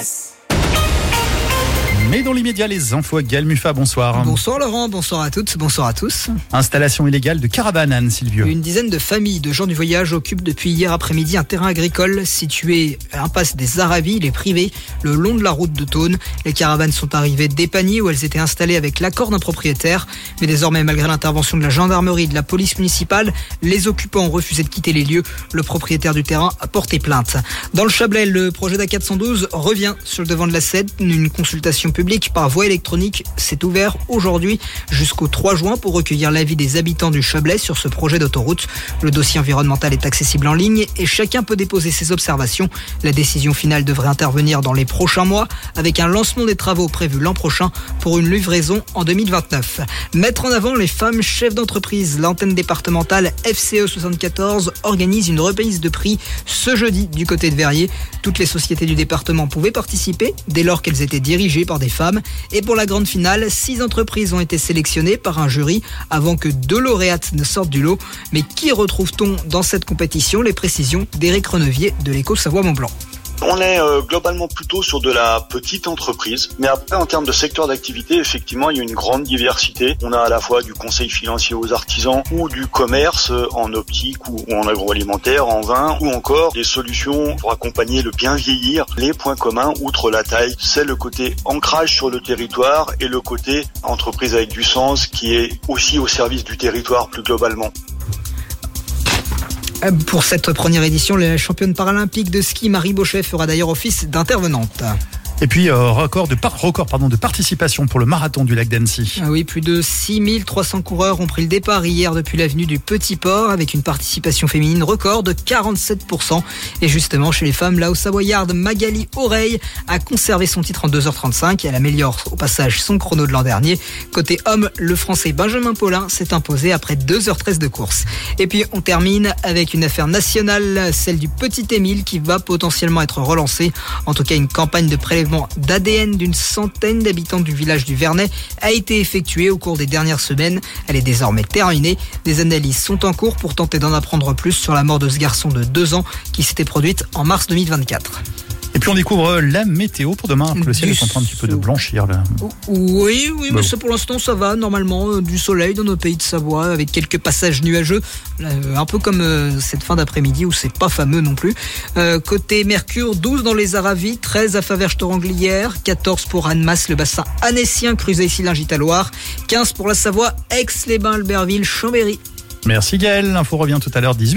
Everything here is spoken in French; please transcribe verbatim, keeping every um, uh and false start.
Express. Mais dans l'immédiat, les infos avec Gaël Muffat, bonsoir. Bonsoir Laurent, bonsoir à toutes, bonsoir à tous. Installation illégale de caravanes, Anne Sylvio. Une dizaine de familles de gens du voyage occupent depuis hier après-midi un terrain agricole situé à impasse des Aravis, les privés, le long de la route de Thônes. Les caravanes sont arrivées d'Épagny où elles étaient installées avec l'accord d'un propriétaire. Mais désormais, malgré l'intervention de la gendarmerie et de la police municipale, les occupants ont refusé de quitter les lieux. Le propriétaire du terrain a porté plainte. Dans le Chablais, le projet d'A quatre cent douze revient sur le devant de la scène. Une consultation publique par voie électronique s'est ouverte aujourd'hui jusqu'au trois juin pour recueillir l'avis des habitants du Chablais sur ce projet d'autoroute. Le dossier environnemental est accessible en ligne et chacun peut déposer ses observations. La décision finale devrait intervenir dans les prochains mois avec un lancement des travaux prévu l'an prochain pour une livraison en deux mille vingt-neuf. Mettre en avant les femmes chefs d'entreprise. L'antenne départementale F C E soixante-quatorze organise une remise de prix ce jeudi du côté de Verrier. Toutes les sociétés du département pouvaient participer dès lors qu'elles étaient dirigées par des femmes. Et pour la grande finale, six entreprises ont été sélectionnées par un jury avant que deux lauréates ne sortent du lot. Mais qui retrouve-t-on dans cette compétition? Les précisions d'Éric Renevier de l'Écho Savoie-Mont-Blanc. On est euh, globalement plutôt sur de la petite entreprise, mais après en termes de secteur d'activité, effectivement, il y a une grande diversité. On a à la fois du conseil financier aux artisans ou du commerce en optique ou en agroalimentaire, en vin, ou encore des solutions pour accompagner le bien vieillir. Les points communs, outre la taille, c'est le côté ancrage sur le territoire et le côté entreprise avec du sens qui est aussi au service du territoire plus globalement. Pour cette première édition, la championne paralympique de ski Marie Bauchet fera d'ailleurs office d'intervenante. Et puis, euh, record, de par- record pardon, de participation pour le marathon du lac d'Annecy. Ah oui, plus de six mille trois cents coureurs ont pris le départ hier depuis l'avenue du Petit Port avec une participation féminine record de quarante-sept pour cent. Et justement, chez les femmes, la Haut-Savoyarde Magali Oreille a conservé son titre en deux heures trente-cinq. Elle améliore au passage son chrono de l'an dernier. Côté homme, le Français Benjamin Paulin s'est imposé après deux heures treize de course. Et puis, on termine avec une affaire nationale, celle du petit Émile qui va potentiellement être relancée. En tout cas, une campagne de prélèvement d'A D N d'une centaine d'habitants du village du Vernet a été effectuée au cours des dernières semaines. Elle est désormais terminée. Des analyses sont en cours pour tenter d'en apprendre plus sur la mort de ce garçon de deux ans qui s'était produite en mars deux mille vingt-quatre. Et puis on découvre la météo pour demain. Le ciel Du est en train un petit peu de blanchir là. Oui, oui, Bon. mais ça, pour l'instant ça va normalement, euh, du soleil dans nos pays de Savoie avec quelques passages nuageux, euh, un peu comme euh, cette fin d'après-midi où c'est pas fameux non plus. Euh, côté Mercure, douze dans les Aravis, treize à Faverges-Thoranglières, quatorze pour Annemasse, le bassin annécien, Cruzet-Issy-Lingit-à-Loire, quinze pour la Savoie, Aix-les-Bains, Albertville, Chambéry. Merci Gaël, l'info revient tout à l'heure dix-huit.